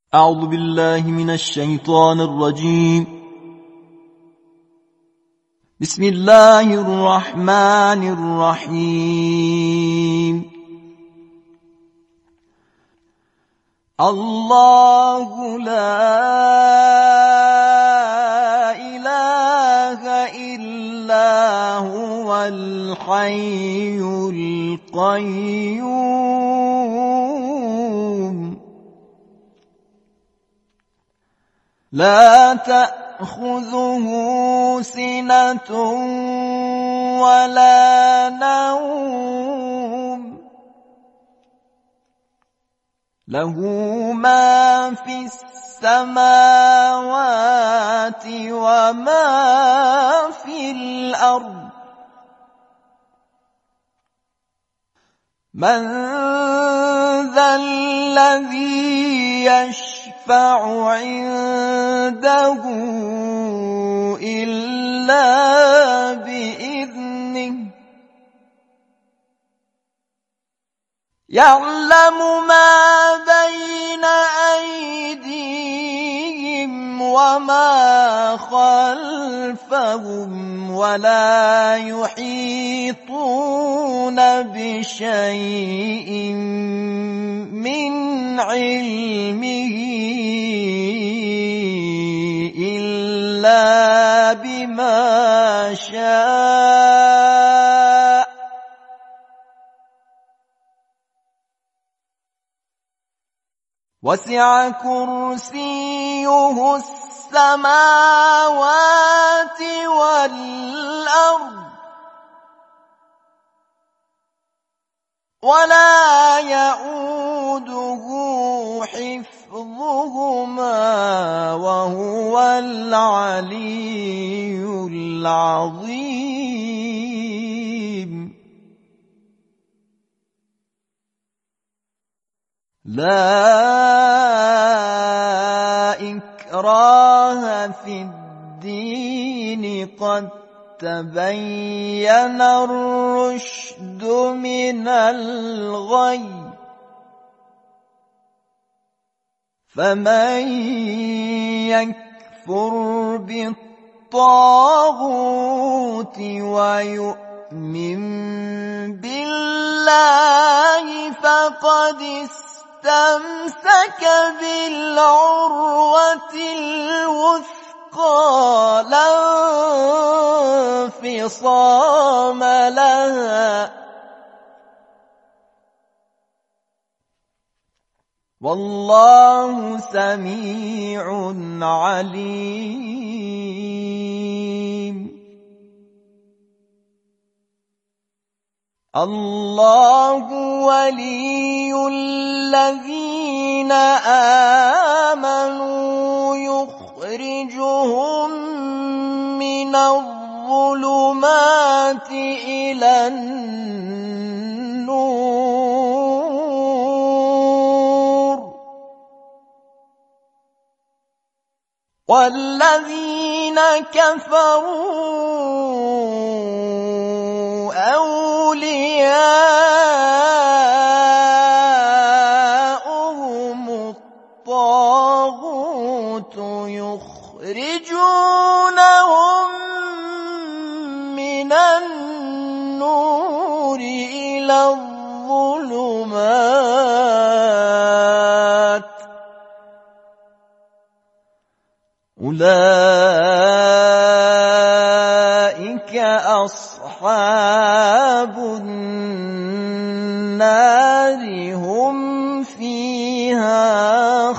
أعوذ بالله من الشيطان الرجيم. بسم الله الرحمن الرحيم. الله لا إله إلا هو الحي القيوم لا تأخذه سنة ولا نوم له ما في السماوات وما في الأرض من ذا الذي يشفع عنده إلا بإذنه يعلم ما بين أيديهم وما خلفهم ولا يحيطون بشيء من علمه إلا بما شاء وسع كرسيه السماوات والأرض ولا يؤوده حفظهما وهو العلي العظيم لا إكراه في الدين قد تبين الرشد من الغي فمن يكفر بالطاغوت ويؤمن بالله فقد استمسك بالعروة الوثقى لا انفصام لها والله سميع عليم الله ولي الذين آمنوا يخرجهم من الظلمات إلى النور والذين كفروا أولياؤهم الطاغوت يخرجونهم من النور إلى الظلمات أولئك أصحاب النار هم فيها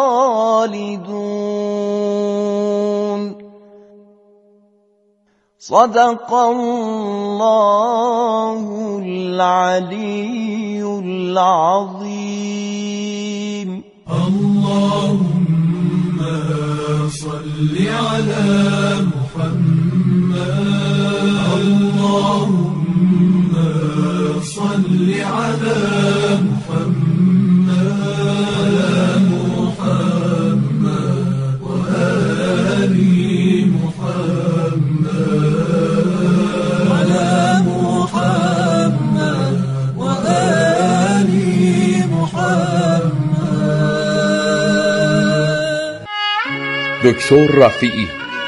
خالدون صدق الله العلي العظيم. اللهم صل على محمد اللهم صل على محمد وآل محمد دکتر رفیعی.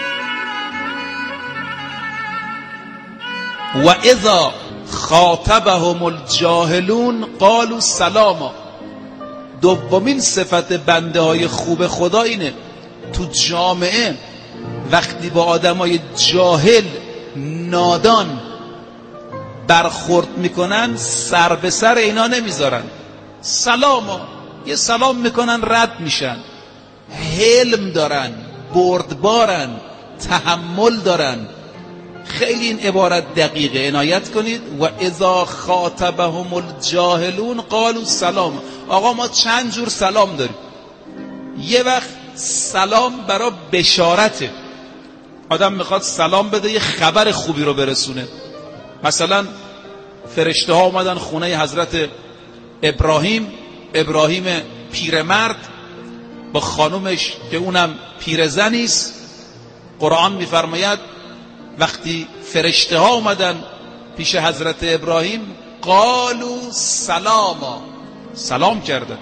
و اذا خاطبهم الجاهلون قالوا سلاما. دومین صفت بنده های خوب خدا اینه تو جامعه وقتی با آدمای جاهل نادان برخورد میکنن سر به سر اینا نمیذارن، سلاما، یه سلام میکنن رد میشن. حلم دارن، بردبارن، تحمل دارن. خیلی این عبارت دقیقه، عنایت کنید. و اذا خاطبهم الجاهلون قالوا سلام. آقا ما چند جور سلام داریم. یه وقت سلام برای بشارته، آدم میخواد سلام بده یه خبر خوبی رو برسونه. مثلا فرشته ها اومدن خونه حضرت ابراهیم پیرمرد با خانومش که اونم پیرزنیست. قرآن میفرماید وقتی فرشته ها اومدن پیش حضرت ابراهیم قالوا سلاما، سلام کردن.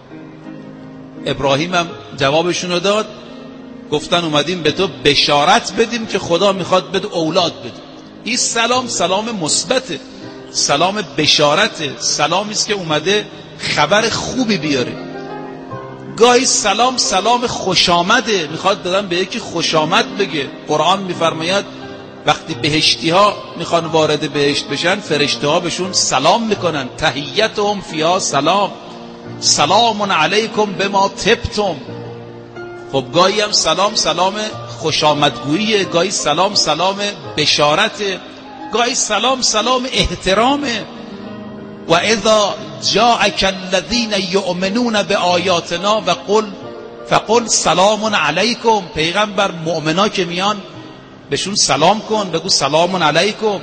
ابراهیم هم جوابشونو داد، گفتن اومدیم به تو بشارت بدیم که خدا میخواد بده اولاد بده. این سلام سلام مثبته، سلام بشارته، سلامی است که اومده خبر خوبی بیاره. گاهی سلام سلام خوش آمده، میخواد دادن به یکی خوش آمد بگه. قرآن میفرماید وقتی بهشتی ها میخوان وارد بهشت بشن فرشته ها بهشون سلام میکنن، تحیتهم فیها سلام، سلام علیکم بما طبتم. خب گاهی هم سلام سلام خوش آمدگوییه، گاهی سلام سلام بشارته، گاهی سلام سلام احترامه. و اذا جاءک الذین یؤمنون بآیاتنا فقل سلام علیکم. پیغمبر مؤمنا که میان بهشون سلام کن، بگو سلام علیکم.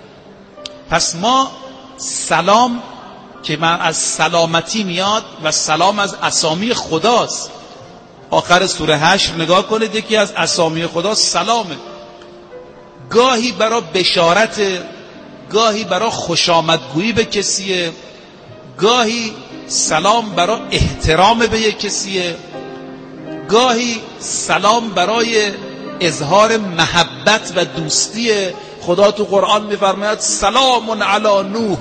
پس ما سلام که من از سلامتی میاد و سلام از اسامی خداست. آخر سوره حشر نگاه کنید، یکی از اسامی خدا سلامه. گاهی برای بشارت، گاهی برای خوش آمدگویی به کسیه، گاهی سلام برای احترام به یک کسیه، گاهی سلام برای اظهار محبت و دوستیه. خدا تو قرآن میفرماید سلام علی نوح،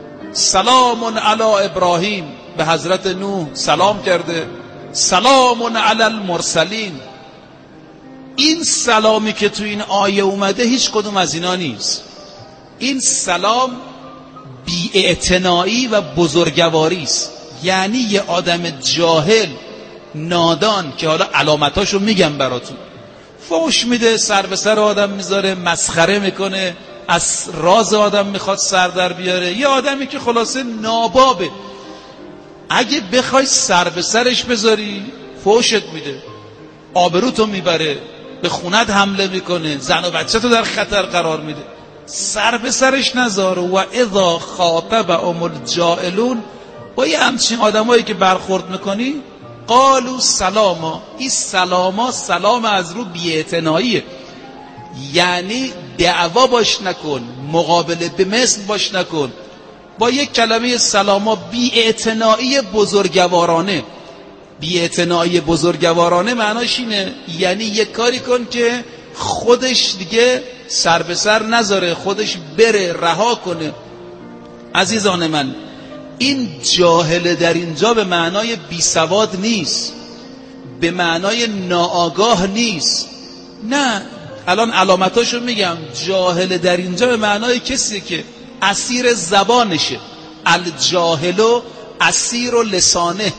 سلام علی ابراهیم. به حضرت نوح سلام کرده، سلام علی المرسلین. این سلامی که تو این آیه اومده هیچ کدوم از اینا نیست. این سلام بی‌اعتنایی و بزرگواری است. یعنی یه آدم جاهل نادان که حالا علامتاشو میگم براتون، فوش میده، سر به سر آدم میذاره، مسخره میکنه، از راز آدم میخواد سر در بیاره. یه آدمی که خلاصه نابابه، اگه بخوای سر به سرش بذاری فوشت میده، آبروتو میبره، به خونت حمله میکنه، زن و بچه تو در خطر قرار میده. سر به سرش نذار. و اذا خاطبهم الجاهلون، با یه همچین آدمایی که برخورد میکنی قالوا سلاما. این سلاما سلام از رو بی‌اعتناییه، یعنی دعوا باش نکن، مقابله به مثل باش نکن. با یک کلمه سلاما بی‌اعتنایی بزرگوارانه. بی‌اعتنایی بزرگوارانه معناش اینه یعنی یک کاری کن که خودش دیگه سر به سر نذاره، خودش بره، رها کنه. عزیزان من، این جاهل در اینجا به معنای بی سواد نیست، به معنای ناآگاه نیست. نه، الان علامتاشو میگم. جاهل در اینجا به معنای کسی که اسیر زبانشه. الجاهل اسیر لسانه،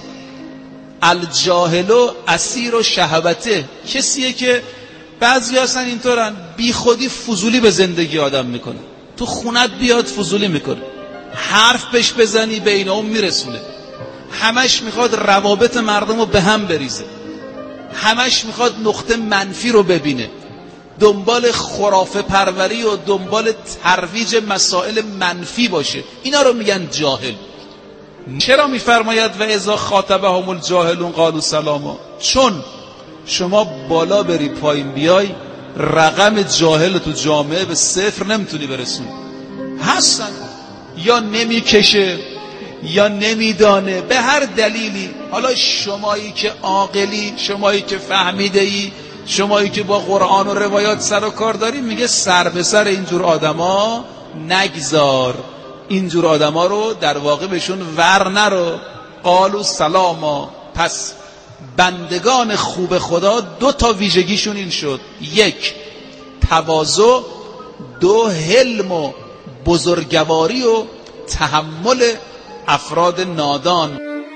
الجاهل اسیر شهوته. کسیه که بعضی هستن اینطورن، بی خودی فضولی به زندگی آدم میکنه، تو خونت بیاد فضولی میکنه، حرف بهش بزنی به این اون میرسونه، همش میخواد روابط مردم رو به هم بریزه، همش میخواد نقطه منفی رو ببینه، دنبال خرافه پروری و دنبال ترویج مسائل منفی باشه. اینا رو میگن جاهل. چرا میفرماید و اذا خاطبهم الجاهلون قالوا سلاما؟ چون شما بالا بری پایین بیای رقم جاهل تو جامعه به صفر نمیتونی برسونی. هستن، یا نمیکشه یا نمیدانه، به هر دلیلی. حالا شمایی که عاقلی، شمایی که فهمیده ای، شمایی که با قرآن و روایات سر و کار داریم میگه سر به سر اینجور آدما نگذار، اینجور آدما رو در واقع بهشون ور نرو. قالوا سلاما. پس بندگان خوب خدا 2 ویژگیشون این شد: 1 تواضع، 2 حلم و بزرگواری و تحمل افراد نادان.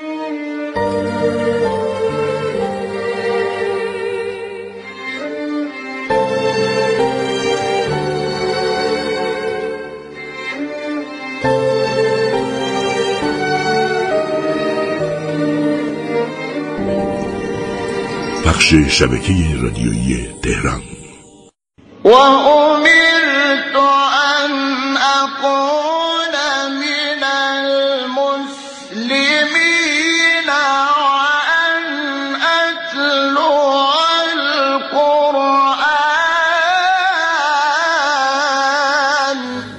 بخش شبکه رادیویی تهران. و امرت ان اقول من المسلمین و ان اتلو القرآن.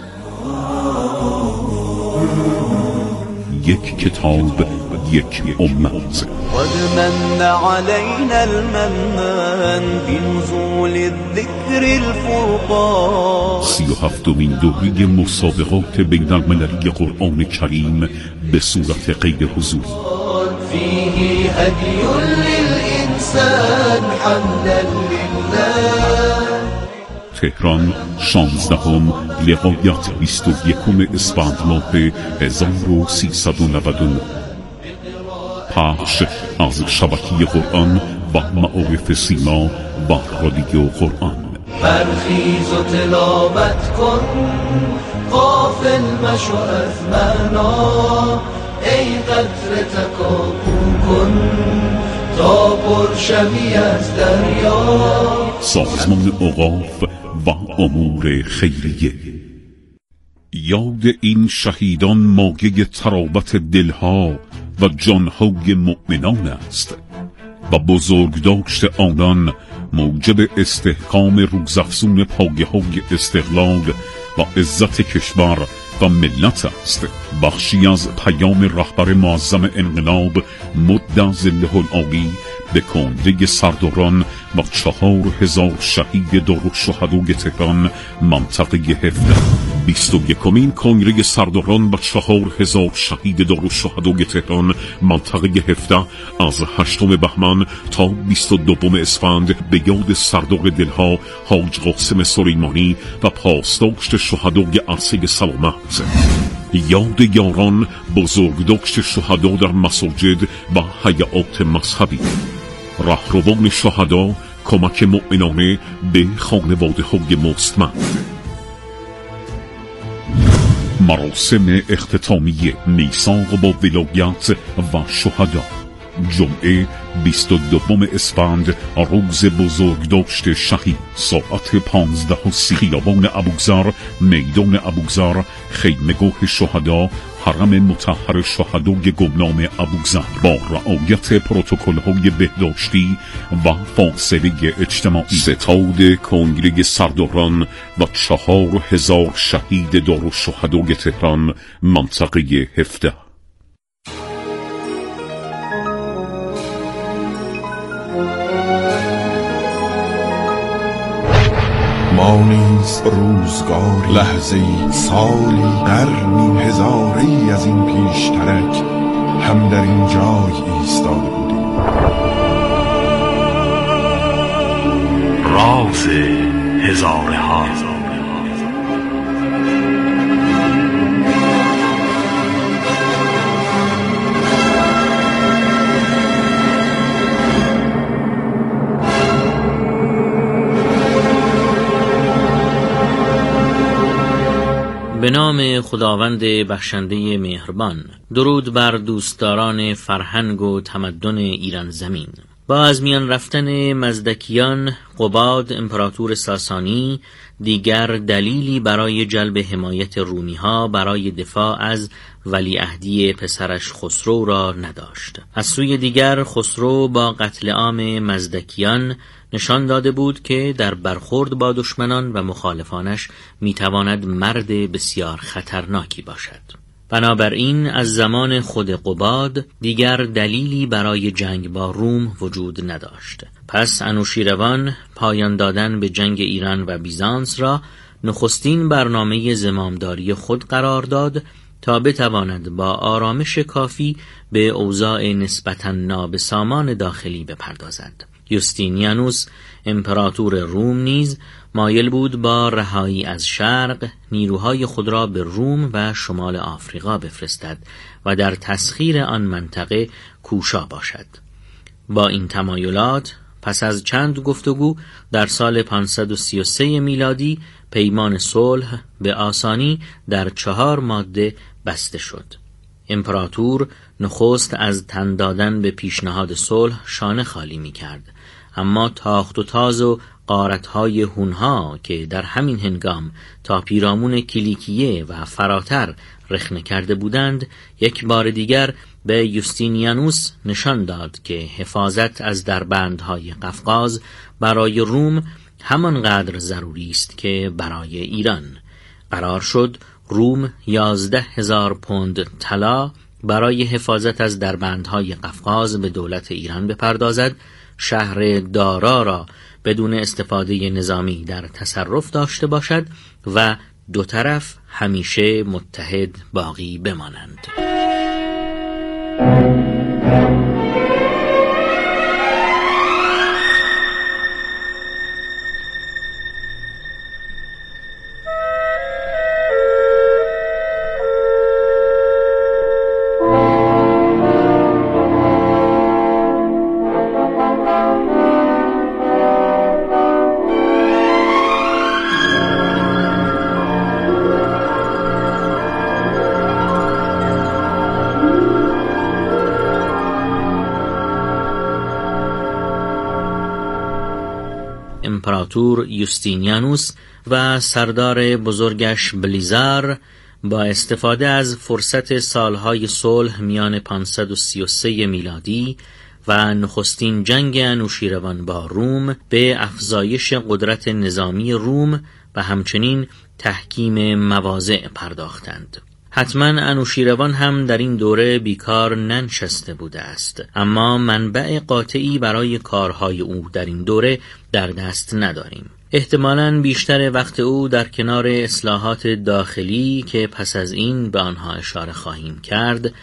یک کتاب، یک امت. قد من علينا المنان بنزول الذكر الفرقان. 37مین دوره مسابقات بین المللی قرآن کریم به صورت غیر حضوری. فيه هدي للإنسان حمدا لله. تهران 16 لقایت 21 اسفند ماه 1399. پخش از شبکه قرآن و معارف سیما و رادیو قرآن. برخیز و تلاوت کن، غافل مشو از معنا، ای قطره تکاپو کن تا پر شوی از دریا. سازمان اوقاف و امور خیریه. یاد این شهیدان مایه ترابط دلها و جانهای مؤمنان است و بزرگداشت آنان موجب استحکام روزافزون پایه‌های استقلال و عزت کشور و ملت است. بخشی از پیام رهبر معظم انقلاب مد ظله العالی به کنده سرداران و 4000 شهید دارالشهدای تهران منطقه 17. 21مین کنگره سرداران و 4000 شهید دارالشهدای تهران منطقه 17 از 8 بهمن تا 22 اسفند به یاد سردار دلها حاج قاسم سلیمانی و پاسداشت شهدای عرصه سلامت. یاد یاران بزرگداشت شهدا در مساجد و هیئات مذهبی. رهروان شهدا کمک مؤمنانه به خانواده های مستمند. مراسم اختتامیه میثاق با ولایت و شهدا. جمعه 22 اسفند روز بزرگداشت شهید، ساعت 15:30 خیابان ابوذر، میدان ابوذر، خیمه‌گاه شهدا، حرم مطهر شهدای گمنام ابوذر، با رعایت پروتکل‌های بهداشتی و فاصله اجتماعی. ستاد کنگره سرداران و 4000 شهید دارالشهدای تهران منطقه 17. ما نیز روزگاری، لحظه‌ای، سالی، قرنی، هزاره‌ای از این پیشترک هم در این جای ایستاده بودیم. راز هزارها. به نام خداوند بخشنده مهربان. درود بر دوستداران فرهنگ و تمدن ایران زمین. با از میان رفتن مزدکیان، قباد امپراتور ساسانی دیگر دلیلی برای جلب حمایت رومی‌ها برای دفاع از ولیعهدی پسرش خسرو را نداشت. از سوی دیگر خسرو با قتل عام مزدکیان نشان داده بود که در برخورد با دشمنان و مخالفانش میتواند مرد بسیار خطرناکی باشد. بنابراین از زمان خود قباد دیگر دلیلی برای جنگ با روم وجود نداشت. پس انوشیروان پایان دادن به جنگ ایران و بیزانس را نخستین برنامه زمامداری خود قرار داد تا بتواند با آرامش کافی به اوضاع نسبتاً نابسامان داخلی بپردازد. یوستینیانوس امپراتور روم نیز مایل بود با رهایی از شرق نیروهای خود را به روم و شمال آفریقا بفرستد و در تسخیر آن منطقه کوشا باشد. با این تمایلات پس از چند گفتگو در سال 533 میلادی پیمان صلح به آسانی در 4 ماده بسته شد. امپراتور نخست از تن دادن به پیشنهاد صلح شانه خالی می کرد، اما تاخت و تاز و غارت‌های هونها که در همین هنگام تا پیرامون کلیکیه و فراتر رخنه کرده بودند، یک بار دیگر به یوستینیانوس نشان داد که حفاظت از دربندهای قفقاز برای روم همانقدر ضروری است که برای ایران. قرار شد روم 11,000 پوند طلا برای حفاظت از دربندهای قفقاز به دولت ایران بپردازد، شهر دارا را بدون استفاده نظامی در تصرف داشته باشد و دو طرف همیشه متحد باقی بمانند. امپراتور یوستینیانوس و سردار بزرگش بلیزار با استفاده از فرصت سالهای صلح میان 533 میلادی و نخستین جنگ انوشیروان با روم به افزایش قدرت نظامی روم و همچنین تحکیم مواضع پرداختند. حتما انوشیروان هم در این دوره بیکار ننشسته بوده است، اما منبع قاطعی برای کارهای او در این دوره در دست نداریم. احتمالاً بیشتر وقت او در کنار اصلاحات داخلی که پس از این به آنها اشاره خواهیم کرد،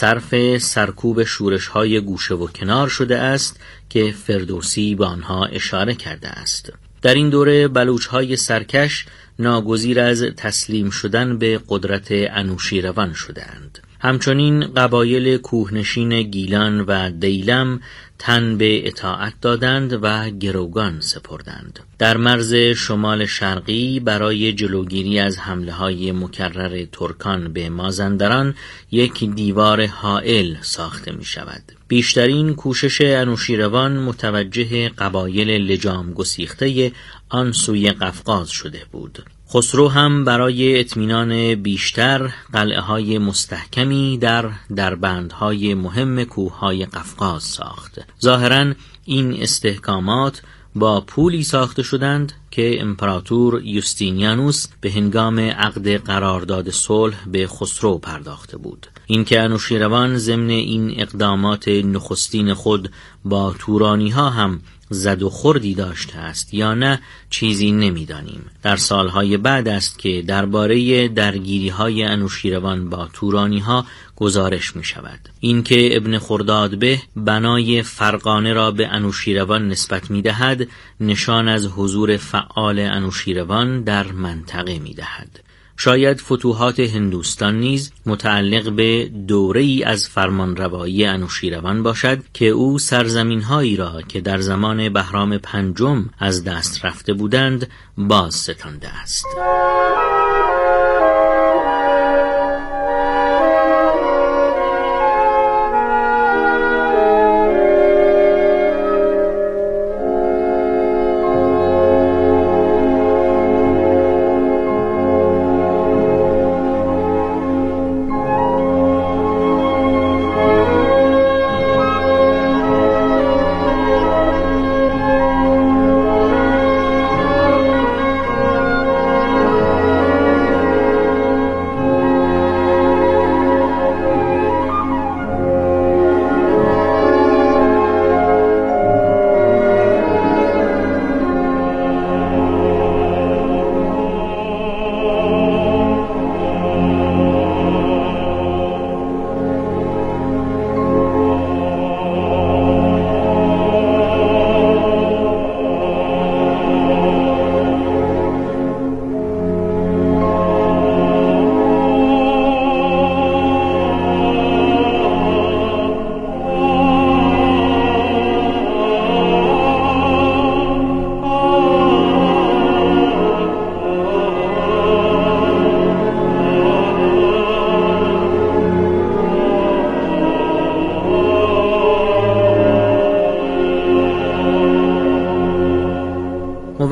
صرف سرکوب شورش‌های گوشه و کنار شده است که فردوسی به آنها اشاره کرده است. در این دوره بلوچ‌های سرکش ناگزیر از تسلیم شدن به قدرت انوشیروان شدند. همچنین قبایل کوهنشین گیلان و دیلم تن به اطاعت دادند و گروگان سپردند. در مرز شمال شرقی برای جلوگیری از حمله‌های مکرر ترکان به مازندران یک دیوار حائل ساخته می شود. بیشترین کوشش انوشیروان متوجه قبایل لجام گسیخته آن سوی قفقاز شده بود. خسرو هم برای اطمینان بیشتر قلعه‌های مستحکمی در دربندهای مهم کوههای قفقاز ساخت. ظاهراً این استحکامات با پولی ساخته شدند که امپراتور یوستینیانوس به هنگام عقد قرارداد صلح به خسرو پرداخته بود. اینکه انوشیروان ضمن این اقدامات نخستین خود با تورانی‌ها هم زد و خوردی داشته است یا نه چیزی نمی‌دانیم. در سالهای بعد است که درباره درگیری‌های انوشیروان با تورانی‌ها گزارش می‌شود. اینکه ابن خردادبه بنای فرغانه را به انوشیروان نسبت می‌دهد، نشان از حضور فعال انوشیروان در منطقه می‌دهد. شاید فتوحات هندوستان نیز متعلق به دوره‌ای از فرمانروایی انوشیروان باشد که او سرزمین‌هایی را که در زمان بهرام پنجم از دست رفته بودند باز ستانده است.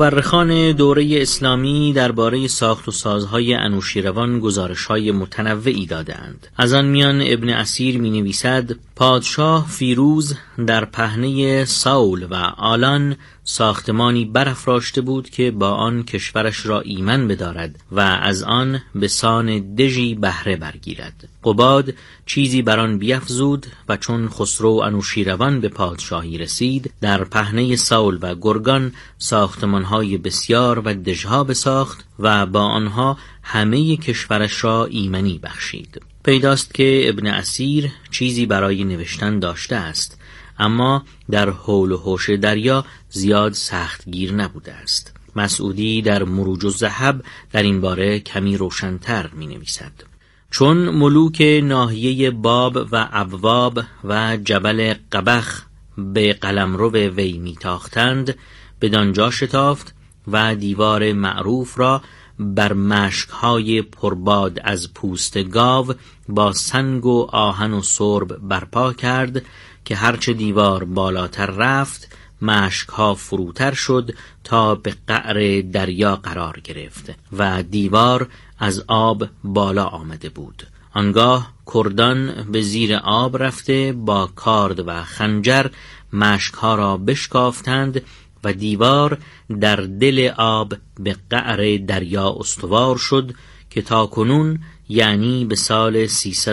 مورخان دوره اسلامی درباره ساخت و سازهای انوشیروان گزارش‌های متنوعی دادند. از آن میان ابن اسیر می‌نویسد: پادشاه فیروز در پهنه ساول و آلان ساختمانی برافراشته بود که با آن کشورش را ایمن بدارد و از آن به سان دژی بهره برگیرد. قباد چیزی بر آن بیفزود و چون خسرو انوشیروان به پادشاهی رسید، در پهنه ساول و گرگان ساختمان‌های بسیار و دژها بساخت و با آنها همه کشورش را ایمنی بخشید. پیداست که ابن اسیر چیزی برای نوشتن داشته است، اما در حول و حوش دریا زیاد سختگیر نبوده است. مسعودی در مروج الذهب در این باره کمی روشن‌تر می‌نویسد: چون ملوک ناحیه باب و ابواب و جبل قبخ به قلمرو وی میتاختند، بدانجا شتافت و دیوار معروف را بر مشک‌های پرباد از پوست گاو با سنگ و آهن و سرب برپا کرد که هرچه دیوار بالاتر رفت مشک‌ها فروتر شد تا به قعر دریا قرار گرفت و دیوار از آب بالا آمده بود. آنگاه کردان به زیر آب رفته با کارد و خنجر مشک‌ها را بشکافتند و دیوار در دل آب به قعر دریا استوار شد که تا کنون یعنی به سال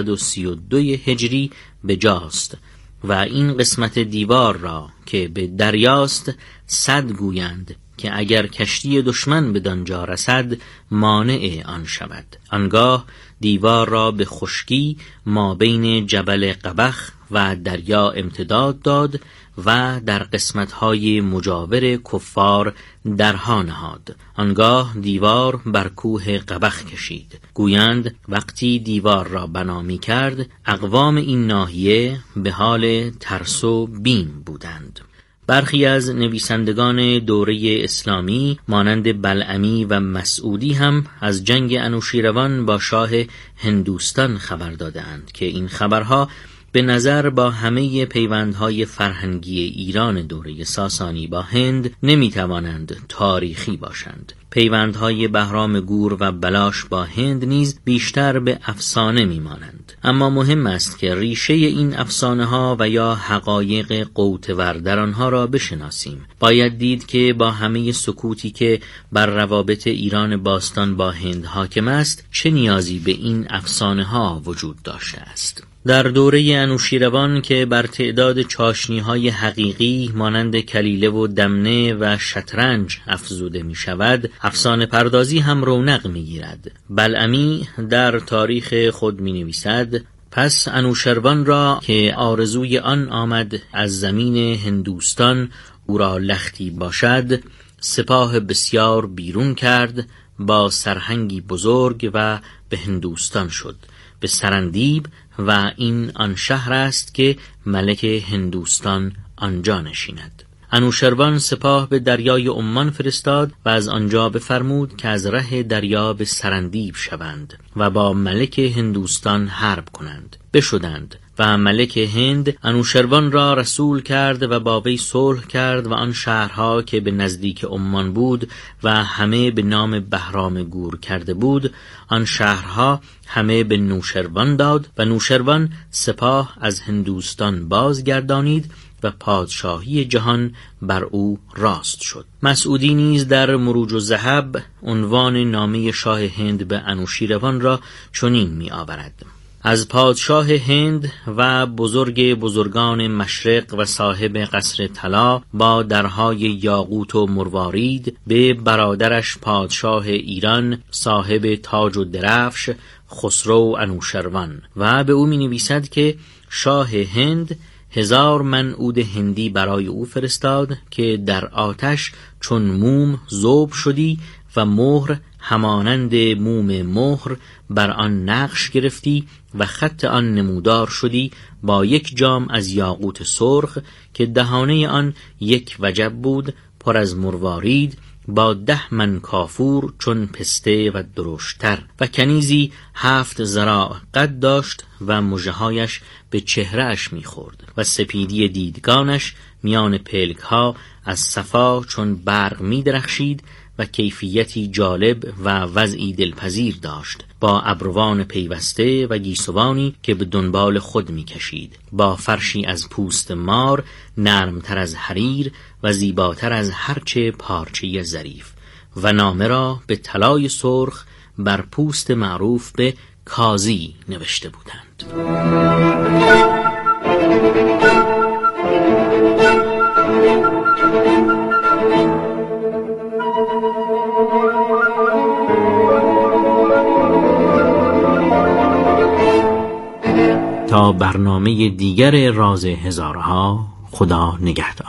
332 هجری به جاست و این قسمت دیوار را که به دریاست صد گویند که اگر کشتی دشمن بدانجا رسد مانع آن شود. آنگاه دیوار را به خشکی ما بین جبل قبخ و دریا امتداد داد و در قسمت‌های مجاور کفار درها نهاد. آنگاه دیوار بر کوه قبخ کشید. گویند وقتی دیوار را بنا می‌کرد اقوام این ناحیه به حال ترس و بیم بودند. برخی از نویسندگان دوره اسلامی مانند بلعمی و مسعودی هم از جنگ انوشیروان با شاه هندوستان خبر دادند که این خبرها به نظر با همه پیوندهای فرهنگی ایران دوره ساسانی با هند نمیتوانند تاریخی باشند. پیوندهای بهرام گور و بلاش با هند نیز بیشتر به افسانه میمانند. اما مهم است که ریشه این افسانه ها و یا حقایق قوتور در آنها را بشناسیم. باید دید که با همه سکوتی که بر روابط ایران باستان با هند حاکم است، چه نیازی به این افسانه ها وجود داشته است. در دوره انوشیروان که بر تعداد چاشنی‌های حقیقی مانند کلیله و دمنه و شطرنج افزوده می شود، افسانه پردازی هم رونق می گیرد. بلعمی در تاریخ خود می نویسد: پس انوشروان را که آرزوی آن آمد از زمین هندوستان او را لختی باشد، سپاه بسیار بیرون کرد با سرهنگی بزرگ و به هندوستان شد، به سرندیب، و این آن شهر است که ملک هندوستان آنجا نشیند. انوشروان سپاه به دریای عمان فرستاد و از آنجا بفرمود که از ره دریا به سرندیب شوند و با ملک هندوستان حرب کنند. بشدند و ملک هند انوشروان را رسول کرد و با وی صلح کرد و آن شهرها که به نزدیک عمان بود و همه به نام بهرام گور کرده بود، آن شهرها همه به نوشروان داد و نوشروان سپاه از هندوستان بازگردانید و پادشاهی جهان بر او راست شد. مسعودی نیز در مروج الذهب عنوان نامه شاه هند به انوشیروان را چنین می آورد: از پادشاه هند و بزرگ بزرگان مشرق و صاحب قصر طلا با درهای یاقوت و مروارید به برادرش پادشاه ایران صاحب تاج و درفش خسرو انوشروان. و به او می نویسد که شاه هند 1000 من عود هندی برای او فرستاد که در آتش چون موم ذوب شدی و مهر همانند موم مهر بر آن نقش گرفتی و خط آن نمودار شدی با یک جام از یاقوت سرخ که دهانه آن یک وجب بود پر از مروارید با 10 من کافور چون پسته و درشتر و کنیزی 7 ذراع قد داشت و مژه‌هایش به چهره‌اش می‌خورد و سپیدی دیدگانش میان پلک‌ها از صفا چون برق می‌درخشید و کیفیتی جالب و وضعی دلپذیر داشت، با ابروان پیوسته و گیسوانی که به دنبال خود می‌کشید، با فرشی از پوست مار نرمتر از حریر و زیباتر از هرچه پارچه ظریف، و نامه را به طلای سرخ بر پوست معروف به کازی نوشته بودند. تا برنامه دیگر راز هزارها، خدا نگهدار.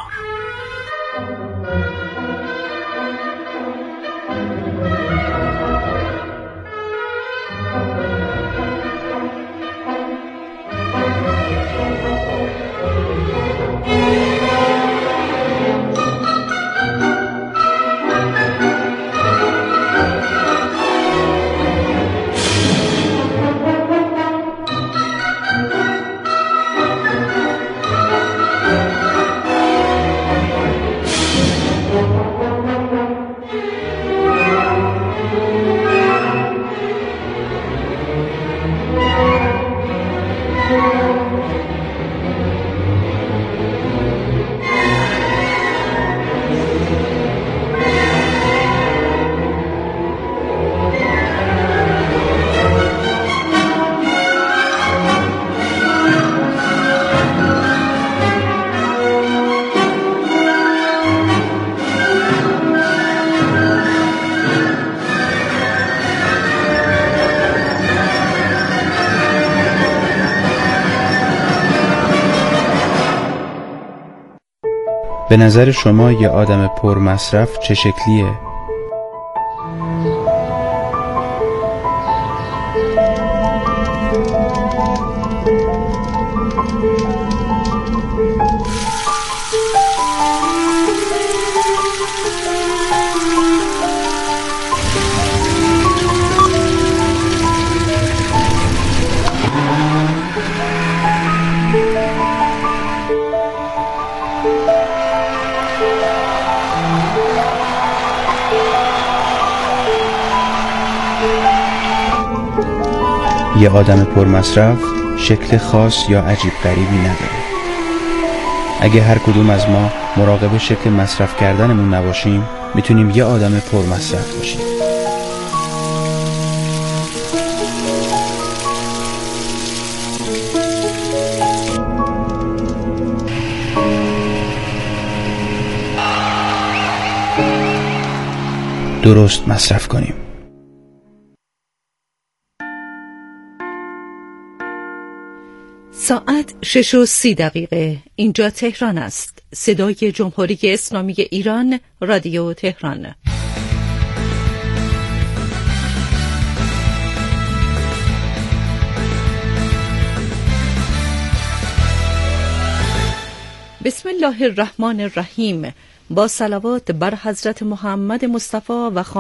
به نظر شما یه آدم پر مصرف چه شکلیه؟ یه آدم پر مصرف شکل خاص یا عجیب غریبی نداره. اگه هر کدوم از ما مراقب شکل مصرف کردنمون نباشیم، میتونیم یه آدم پر مصرف باشیم. درست مصرف کنیم. ساعت 6:30. اینجا تهران است. صدای جمهوری اسلامی ایران، رادیو تهران. بسم الله الرحمن الرحیم. با صلوات بر حضرت محمد مصطفی و